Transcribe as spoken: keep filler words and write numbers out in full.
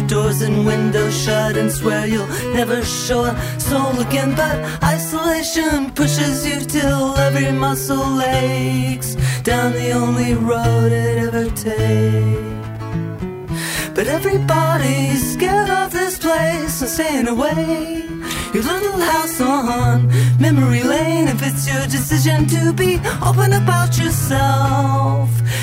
doors and windows shut and swear you'll never show a soul again. But isolation pushes you till every muscle aches down the only road it ever takes. But everybody's scared of this place and staying away. Your little house on memory lane, if it's your decision to be open about yourself,